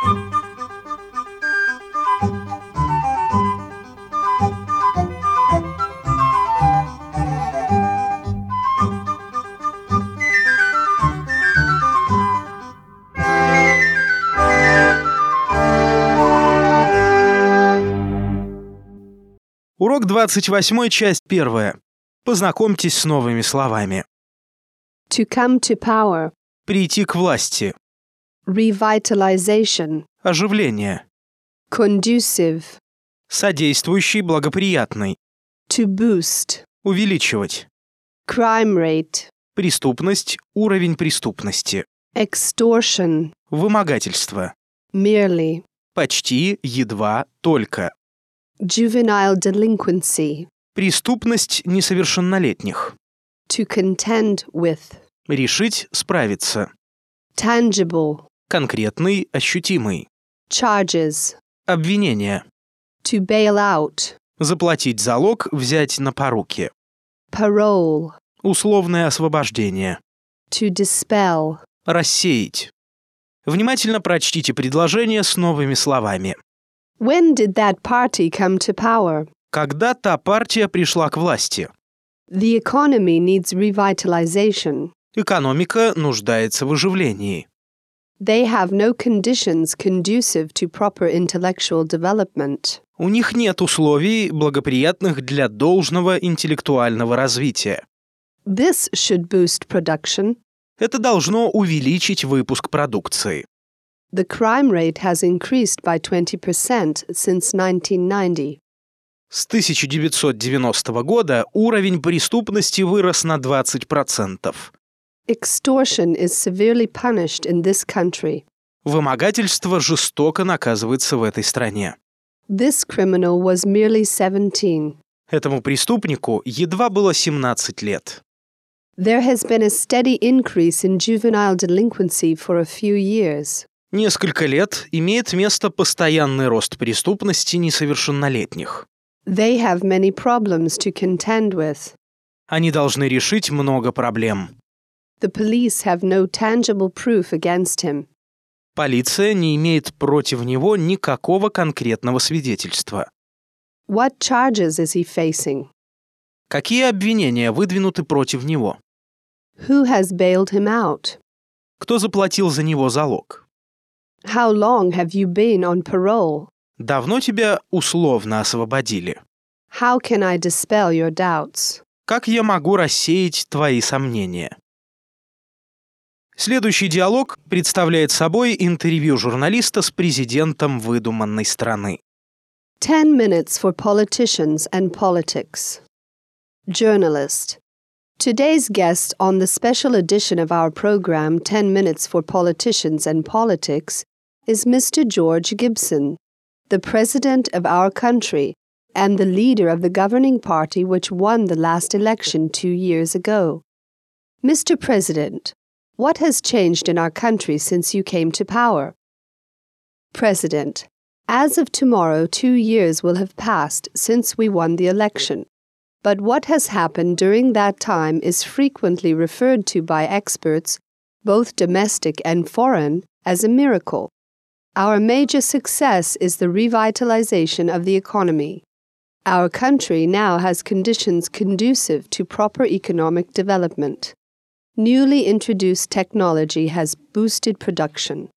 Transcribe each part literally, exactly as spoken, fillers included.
Урок двадцать восемь, часть первая. Познакомьтесь с новыми словами. To come to power. Прийти к власти. Revitalization. Оживление. Conducive. Содействующий, благоприятный. To boost. Увеличивать. Crime rate. Преступность, уровень преступности. Extortion. Вымогательство. Merely. Почти, едва, только. Juvenile delinquency. Преступность несовершеннолетних. To contend with. Решить, справиться. Tangible. Конкретный, ощутимый. Charges. Обвинение. To bail out. Заплатить залог, взять на поруки. Parole. Условное освобождение. To dispel. Рассеять. Внимательно прочтите предложение с новыми словами. When did that party come to power? Когда та партия пришла к власти? The economy needs revitalization. Экономика нуждается в оживлении. They have no conditions conducive to proper intellectual development. У них нет условий, благоприятных для должного интеллектуального развития. This should boost production. Это должно увеличить выпуск продукции. The crime rate has increased by twenty percent since nineteen ninety. С тысяча девятьсот девяностого года уровень преступности вырос на двадцать процентов. Extortion is severely punished in this country. Вымогательство жестоко наказывается в этой стране. This criminal was merely seventeen. Этому преступнику едва было семнадцать лет. There has been a steady increase in juvenile delinquency for a few years. Несколько лет имеет место постоянный рост преступности несовершеннолетних. They have many problems to contend with. Они должны решить много проблем. The police have no tangible proof against him. Полиция не имеет против него никакого конкретного свидетельства. What charges is he facing? Какие обвинения выдвинуты против него? Who has bailed him out? Кто заплатил за него залог? How long have you been on parole? Давно тебя условно освободили? How can I dispel your doubts? Как я могу рассеять твои сомнения? Следующий диалог представляет собой интервью журналиста с президентом выдуманной страны. Ten minutes for politicians and politics. Journalist. Today's guest on the special edition of our program, Ten Minutes for Politicians and Politics, is Mister George Gibson, the president of our country and the leader of the governing party which won the last election two years ago. Mister President, what has changed in our country since you came to power? President, as of tomorrow, two years will have passed since we won the election. But what has happened during that time is frequently referred to by experts, both domestic and foreign, as a miracle. Our major success is the revitalization of the economy. Our country now has conditions conducive to proper economic development. Newly introduced technology has boosted production.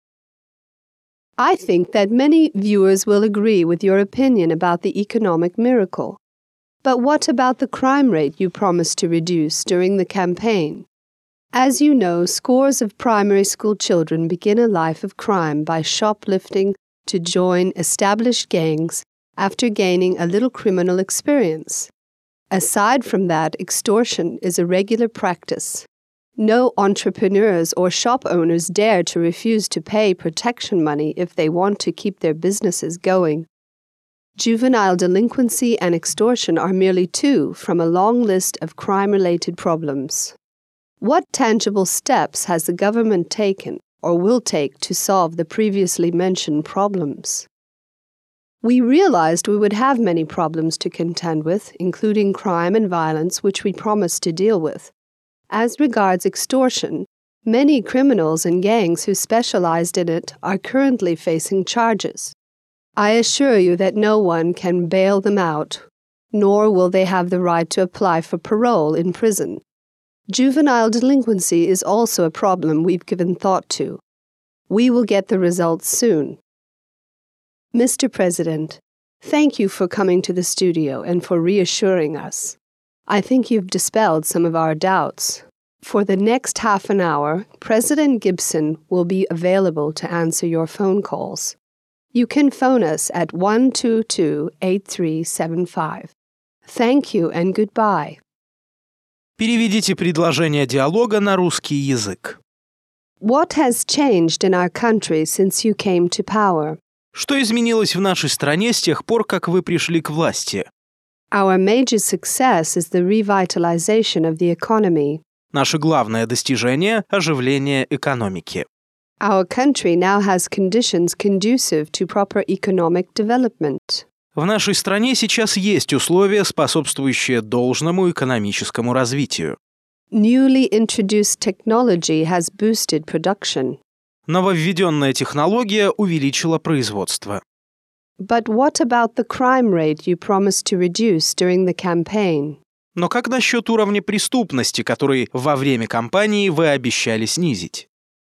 I think that many viewers will agree with your opinion about the economic miracle. But what about the crime rate you promised to reduce during the campaign? As you know, scores of primary school children begin a life of crime by shoplifting to join established gangs after gaining a little criminal experience. Aside from that, extortion is a regular practice. No entrepreneurs or shop owners dare to refuse to pay protection money if they want to keep their businesses going. Juvenile delinquency and extortion are merely two from a long list of crime-related problems. What tangible steps has the government taken or will take to solve the previously mentioned problems? We realized we would have many problems to contend with, including crime and violence, which we promised to deal with. As regards extortion, Many criminals and gangs who specialized in it are currently facing charges. I assure you that no one can bail them out, nor will they have the right to apply for parole in prison. Juvenile delinquency is also a problem we've given thought to. We will get the results soon. Mister President, thank you for coming to the studio and for reassuring us. I think you've dispelled some of our doubts. For the next half an hour, President Gibson will be available to answer your phone calls. You can phone us at one two two, eight three seven five. Thank you and goodbye. Переведите предложение диалога на русский язык. What has changed in our country since you came to power? Что изменилось в нашей стране с тех пор, как вы пришли к власти? Our major success is the revitalization of the economy. Наше главное достижение – оживление экономики. Our country now has conditions conducive to proper economic development. В нашей стране сейчас есть условия, способствующие должному экономическому развитию. Newly introduced technology has boosted production. Нововведенная технология увеличила производство. But what about the crime rate you promised to reduce during the campaign? Но как насчет уровня преступности, который во время кампании вы обещали снизить?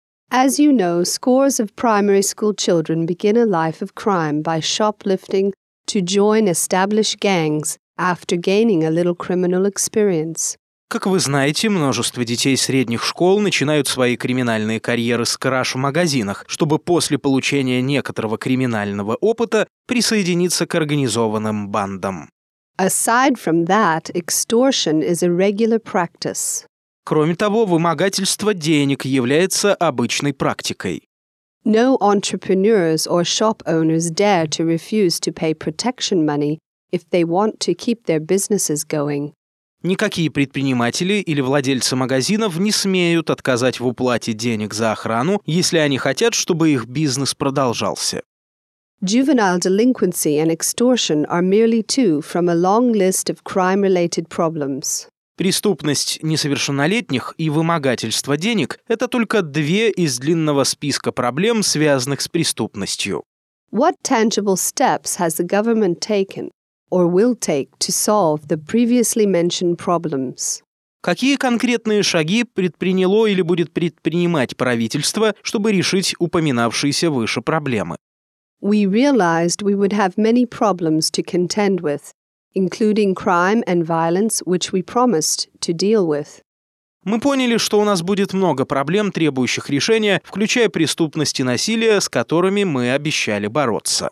As you know, scores of primary school children begin a life of crime by shoplifting to join established gangs after gaining a little criminal experience. Как вы знаете, множество детей средних школ начинают свои криминальные карьеры с краж в магазинах, чтобы после получения некоторого криминального опыта присоединиться к организованным бандам. Aside from that, extortion is a regular practice. Кроме того, вымогательство денег является обычной практикой. No entrepreneurs or shop owners dare to refuse to pay protection money if they want to keep their businesses going. Никакие предприниматели или владельцы магазинов не смеют отказать в уплате денег за охрану, если они хотят, чтобы их бизнес продолжался. Juvenile delinquency and extortion are merely two from a long list of crime-related problems. Преступность несовершеннолетних и вымогательство денег – это только две из длинного списка проблем, связанных с преступностью. What tangible steps has the government taken or will take to solve the previously mentioned problems? Какие конкретные шаги предприняло или будет предпринимать правительство, чтобы решить упоминавшиеся выше проблемы? We realized we would have many problems to contend with, including crime and violence, which we promised to deal with. Мы поняли, что у нас будет много проблем, требующих решения, включая преступность и насилие, с которыми мы обещали бороться.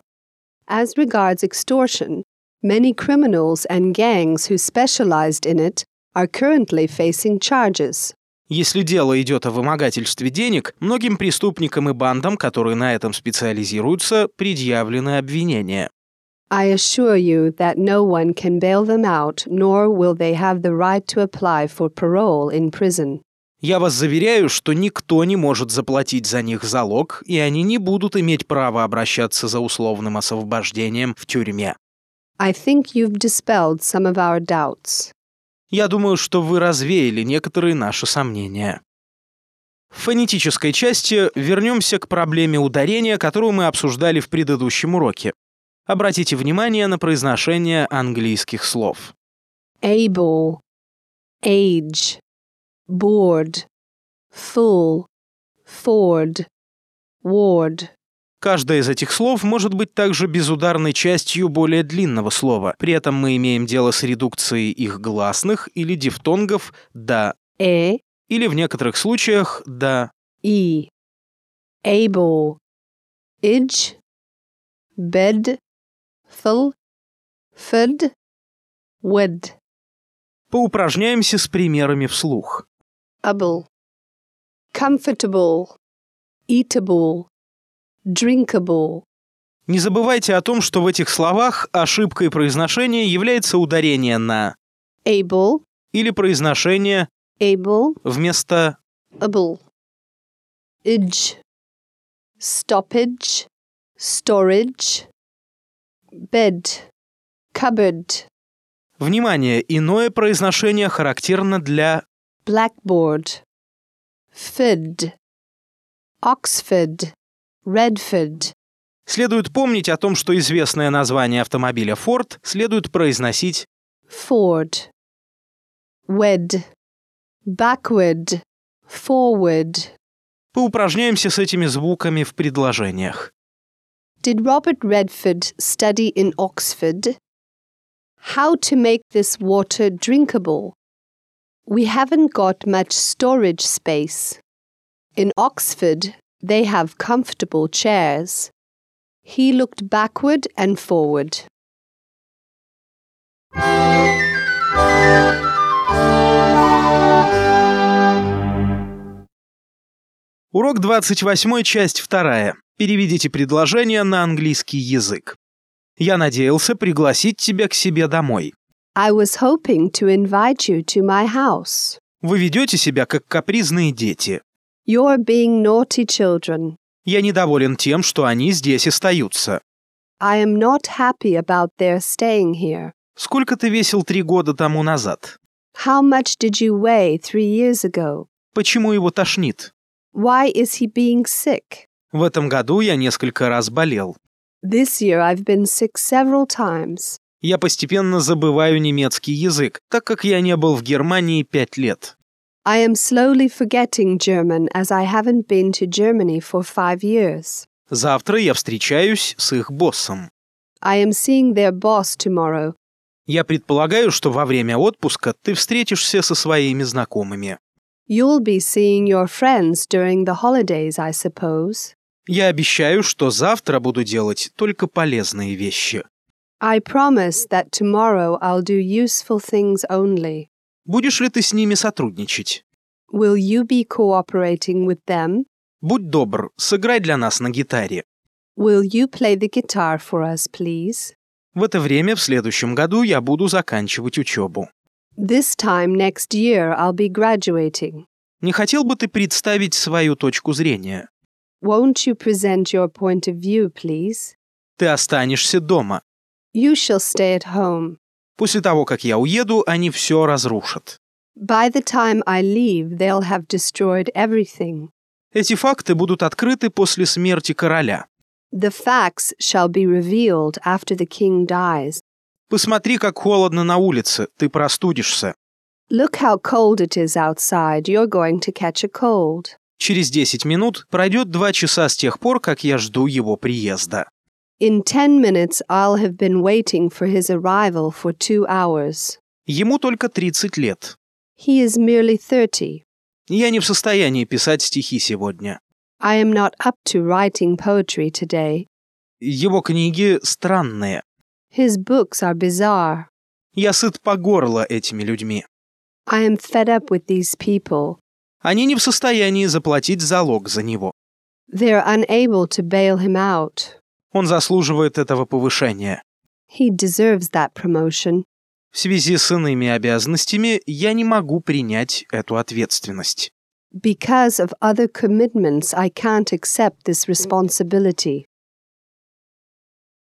As regards extortion, many criminals and gangs who specialized in it are currently facing charges. Если дело идет о вымогательстве денег, многим преступникам и бандам, которые на этом специализируются, предъявлены обвинения. I assure you that no one can bail them out, nor will they have the right to apply for parole in prison. Я вас заверяю, что никто не может заплатить за них залог, и они не будут иметь права обращаться за условным освобождением в тюрьме. I think you've dispelled some of our doubts. Я думаю, что вы развеяли некоторые наши сомнения. В фонетической части вернемся к проблеме ударения, которую мы обсуждали в предыдущем уроке. Обратите внимание на произношение английских слов. Able, age, board, full, ford, ward. Каждое из этих слов может быть также безударной частью более длинного слова. При этом мы имеем дело с редукцией их гласных или дифтонгов до «э» или в некоторых случаях до «и». Able, idge, bed, full, fed, wed. Поупражняемся с примерами вслух. Able, comfortable, eatable, drinkable. Не забывайте о том, что в этих словах ошибкой произношения является ударение на able или произношение able вместо able. Idge, stoppage, storage, bed, cupboard. Внимание, иное произношение характерно для Blackboard, Fid. Oxford. Redford. Следует помнить о том, что известное название автомобиля Ford следует произносить Ford. Wed. Backward. Forward. Поупражняемся с этими звуками в предложениях. Did Robert Redford study in Oxford? How to make this water drinkable? We haven't got much storage space. In Oxford, they have comfortable chairs. He looked backward and forward. Урок двадцать восемь, часть вторая. Переведите предложение на английский язык. Я надеялся пригласить тебя к себе домой. I was hoping to invite you to my house. Вы ведете себя как капризные дети. You're being naughty children. Я недоволен тем, что они здесь остаются. I am not happy about their staying here. Сколько ты весил три года тому назад? How much did you weigh three years ago? Почему его тошнит? Why is he being sick? В этом году я несколько раз болел. This year I've been sick several times. Я постепенно забываю немецкий язык, так как я не был в Германии пять лет. I am slowly forgetting German as I haven't been to Germany for five years. Завтра я встречаюсь с их боссом. I am seeing their boss tomorrow. Я предполагаю, что во время отпуска ты встретишься со своими знакомыми. You'll be seeing your friends during the holidays, I suppose. Я обещаю, что завтра буду делать только полезные вещи. I promise that tomorrow I'll do useful things only. Будешь ли ты с ними сотрудничать? Will you be cooperating with them? Будь добр, сыграй для нас на гитаре. Will you play the guitar for us, please? В это время в следующем году я буду заканчивать учебу. This time next year I'll be graduating. Не хотел бы ты представить свою точку зрения? Won't you present your point of view, please? Ты останешься дома. You shall stay at home. После того, как я уеду, они все разрушат. By the time I leave, they'll have destroyed everything. Эти факты будут открыты после смерти короля. The facts shall be revealed after the king dies. Посмотри, как холодно на улице, ты простудишься. Look how cold it is outside. You're going to catch a cold. Через десять минут пройдет два часа с тех пор, как я жду его приезда. In ten minutes, I'll have been waiting for his arrival for two hours. Ему только тридцать лет. He is merely thirty. Я не в состоянии писать стихи сегодня. I am not up to writing poetry today. Его книги странные. His books are bizarre. Я сыт по горло этими людьми. I am fed up with these people. Они не в состоянии заплатить залог за него. They're unable to bail him out. Он заслуживает этого повышения. He deserves that promotion. В связи с иными обязанностями я не могу принять эту ответственность. Because of other commitments, I can't accept this responsibility.